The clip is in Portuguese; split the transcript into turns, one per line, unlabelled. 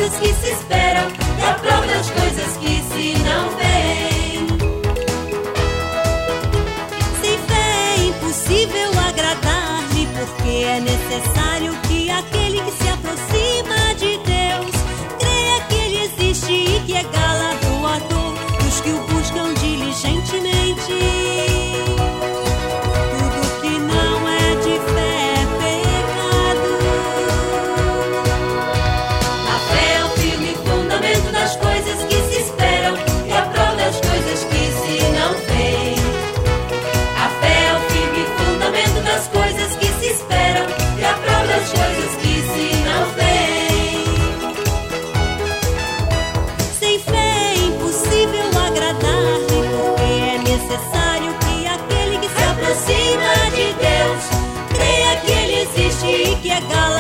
coisas que se esperam e a prova das coisas que se não veem.
Sem fé é impossível agradar-lhe, porque é necessário que aquele que se aproxima de Deus creia que Ele existe e que é galardoador dos que o buscam diligentemente. Tudo que não é de fé é pecado.
A fé é o firme fundamento das coisas que se esperam e a prova das coisas que se não veem. A fé é o firme fundamento das coisas que se esperam e a prova das coisas que se não veem.
Sem fé é impossível agradar-lhe, porque é necessário que aquele que se aproxima de Deus creia que Ele existe e que é galardoador